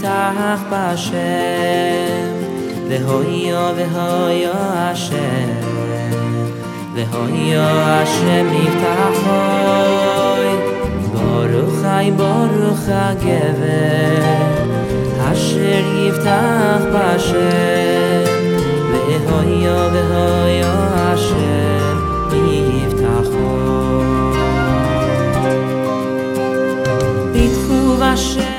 יפתח בהשם והויה השם השם יפתחוי ברוך הגבר אשר יפתח בהשם והויה השם יפתחוי ביטחו בהשם